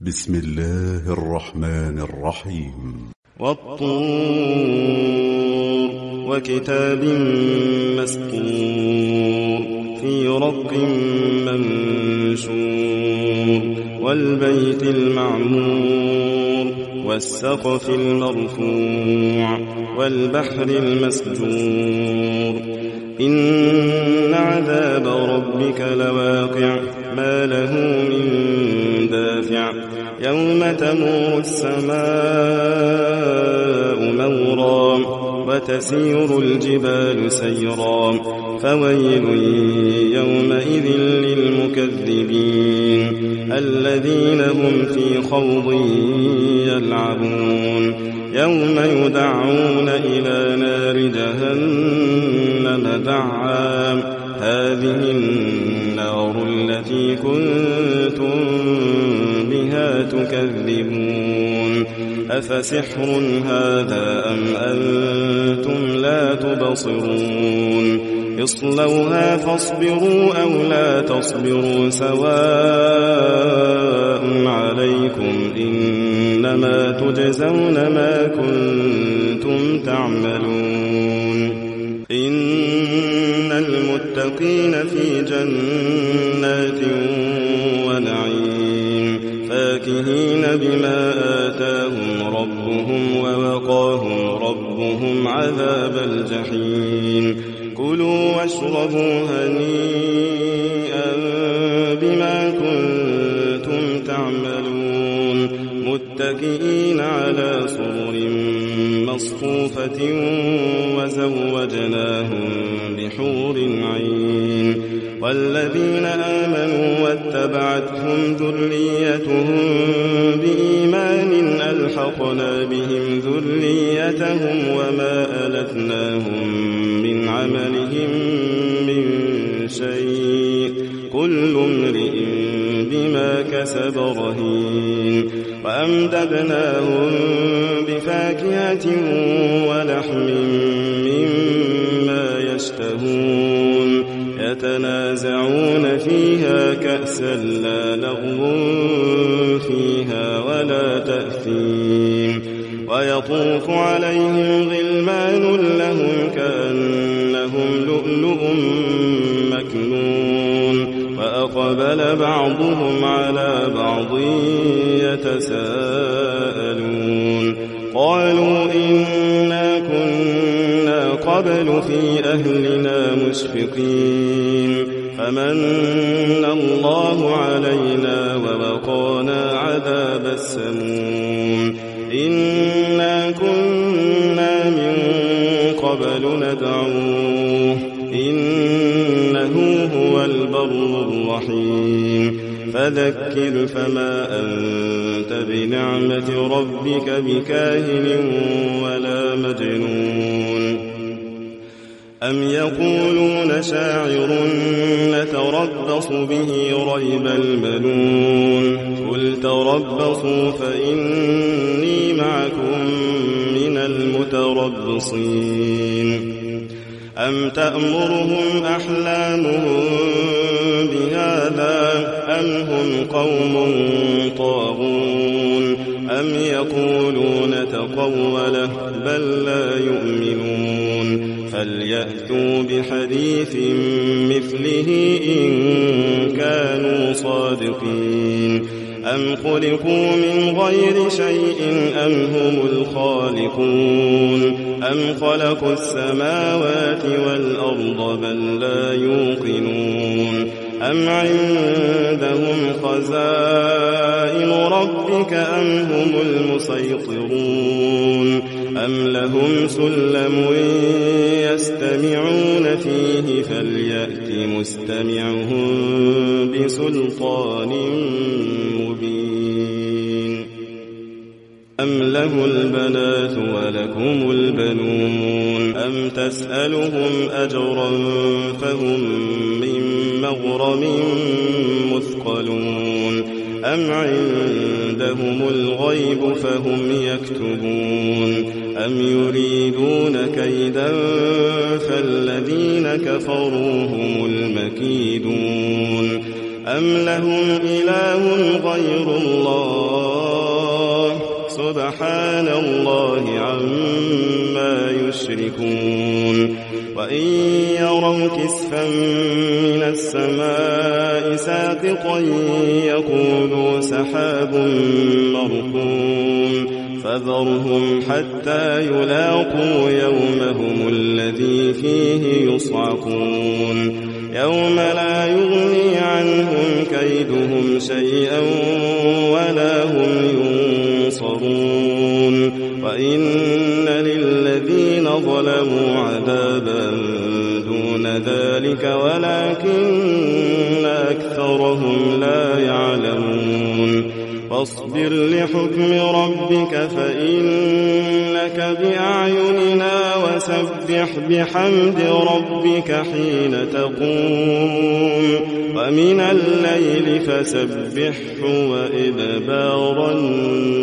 بسم الله الرحمن الرحيم. والطور وكتاب مسطور في رق منشور والبيت المعمور والسقف المرفوع والبحر المسجور إن عذاب ربك لواقع ما له من دافع يوم تمور السماء مورا وتسير الجبال سيرا فويل يومئذ للمكذبين الذين هم في خوض يلعبون يوم يدعون إلى نار جهنم دعا هذه النار التي كنتم بها تكذبون أفسحر هذا أم أنتم لا تبصرون اصلوها فاصبروا أو لا تصبروا سواء عليكم إنما تجزون ما كنتم تعملون إن المتقين في جنات ونعيم فاكهين بما آتاهم ربهم ووقاهم ربهم عذاب الجحيم كلوا واشربوا هنيئا بما كنتم تعملون متكئين على سرر مصفوفة وزوجناهم بحور عين والذين آمنوا واتبعتهم ذريتهم بإيمان ألحقنا بهم ذريتهم وما ألتناهم من عملهم من شيء كل امرئ بما كسب رهين وأمددناهم بفاكهة ولحم مما يشتهون يتنازعون فيها كأسا لا لغو فيها ولا تأثيم ويطوف عليهم غلمان لهم كأنهم لؤلؤ مكنون وأقبل بعضهم على بعض يتساءلون قالوا إنا كنا قبل في أهلنا مشفقين فمن الله علينا ووقانا عذاب السموم إنا كنا من قبل ندعوه إنه هو البر الرحيم فذكر فما أنت بنعمة ربك بكاهن ولا مجنون أم يقولون شاعر نتربص به ريب المنون قل تربصوا فإني معكم من المتربصين أم تأمرهم أحلامهم بهذا أم هم قوم طاغون أم يقولون تقوله بل لا يؤمنون فليأتوا بحديث مثله إن كانوا صادقين أم خلقوا من غير شيء أم هم الخالقون أم خلقوا السماوات والأرض بل لا يوقنون أم عندهم خزائن ربك أم هم المسيطرون أم لهم سلم يستمعون فيه فليأت مستمعهم بسلطان مبين أم له البنات ولكم البنون أم تسألهم أجرا فهم من مغرم مثقلون أم عندهم الغيب فهم يكتبون أم يريدون كيدا فالذين كفروا هم المكيدون أم لهم إله غير الله سبحان الله عما يشركون وإن يروا كسفا من السماء ساقطا يقولوا سحاب مركوم فذرهم حتى يلاقوا يومهم الذي فيه يصعقون يوم لا يغني عنهم كيدهم شيئا ولا هم ينصرون وإن للذين ظلموا عذابا دون ذلك ولكن أكثرهم لا يعلمون فاصبر لحكم ربك فإنك بأعيننا وسبح بحمد ربك حين تقوم ومن الليل فسبحه وإدبار النجوم